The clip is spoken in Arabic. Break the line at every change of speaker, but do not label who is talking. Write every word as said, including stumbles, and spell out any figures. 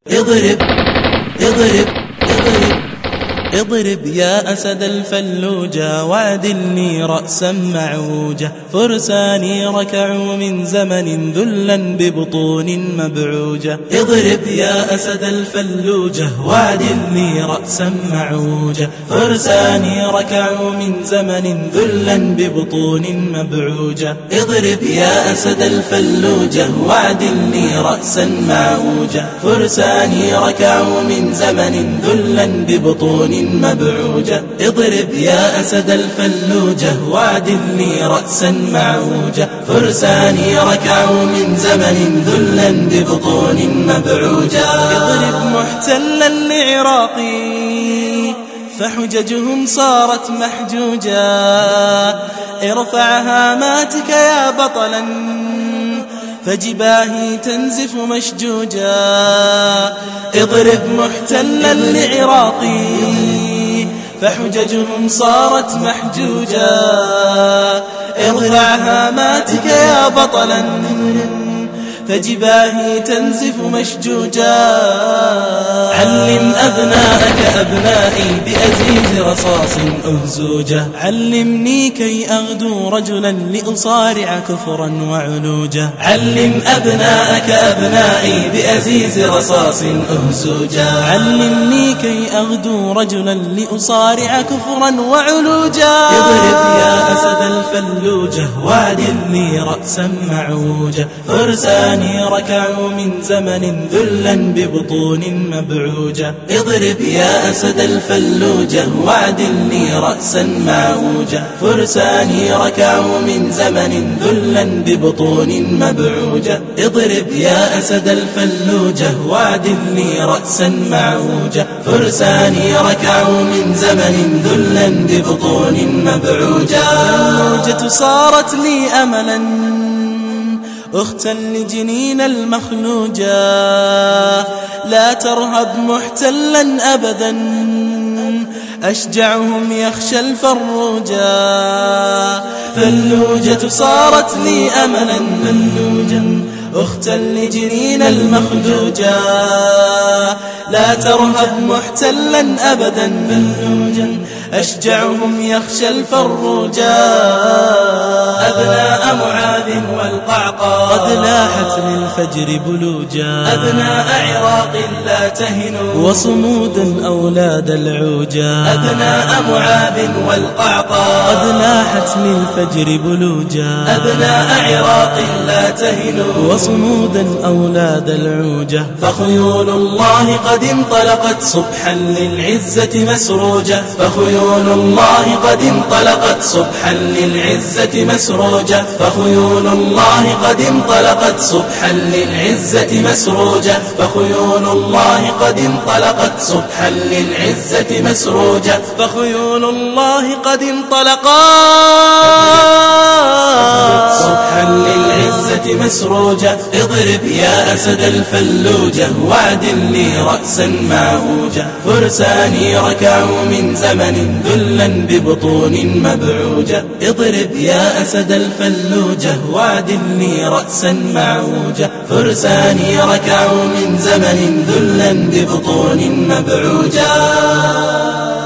اضرب اضرب اضرب اضرب يا أسد الفلوجة وعدلني رأسا معوجة. فرساني ركعوا من زمن ذلا ببطون مبعوجة. اضرب يا أسد الفلوجة وعدلني رأسا معوجة. فرساني ركعوا من زمن ذلا ببطون مبعوجة. اضرب يا أسد الفلوجة وعدلني رأسا معوجة. فرساني ركعوا من زمن ذلا ببطون مبعوجة. اضرب يا أسد الفلوجة وعدلني رأسا معوجة. فرساني ركعوا من زمن ذلا ببطون مبعوجة. اضرب محتلا لعراقي فحججهم صارت محجوجة. ارفع هاماتك يا بطلا فجباهي تنزف مشجوجا. اضرب محتلا لعراقي فحججهم صارت محجوجا. ارفع هاماتك يا بطلا فجباهي تنزف مشجوجا. علم أبناءك أبنائي بأزيز رصاص أهزوجة. علمني كي أغدو رجلا لأصارع كفرا وعلوجة. علم أبناءك أبنائي بأزيز رصاص أهزوجة. علمني كي أغدو رجلا لأصارع كفرا وعلوجة. اضرب يا أسد الفلوجة وعدلني رأسا معوجة. فرساني ركعوا من زمن ذلا ببطون مبعوجة. اضرب يا أسد الفلوجة وعدلني رأسا معوجة. فرساني ركعوا من زمن ذلا ببطون مبعوجة. اضرب يا أسد الفلوجة وعدلني رأسا معوجة. فرساني ركعوا من زمن ذلا ببطون مبعوجة. فالموجة صارت لي أملا أختا لجنين المخلوجة. لا ترهب محتلا أبدا أشجعهم يخشى الفروجة. فاللوجة صارت لي أملا فاللوجة أختا لجنين المخلوجة. لا ترهب محتلا أبدا فاللوجة أشجعهم يخشى الفروجة. أبناء معاذ والقعقاع قد لاحت للفجر بلوجا. أبناء عراق لا تهنوا وصمودا أولاد العوجا. أبناء معاذ والقعقاع قد لاحت للفجر بلوجا. أبناء عراق لا تهنوا وصمودا أولاد العوجة. فخيول الله قد انطلقت صبحا للعزة مسروجة. فخيول الله قد انطلقت صبحا للعزة مسروجة. فخيول الله قد انطلقت صبحا للعزة مسروجة. فخيول الله قد انطلقت صبحا للعزة مسروجة. فخيول الله قد انطلقت صبحا للعزة مسروجة. اضرب يا أسد الفلوجة وعدلني رأسا معوجة. فرساني ركعوا من زمن ذلا ببطون مبعوجة. اضرب يا أسد الفلوجة وعدلني رأسا معوجة. فرساني ركعوا من زمن ذلا ببطون مبعوجة.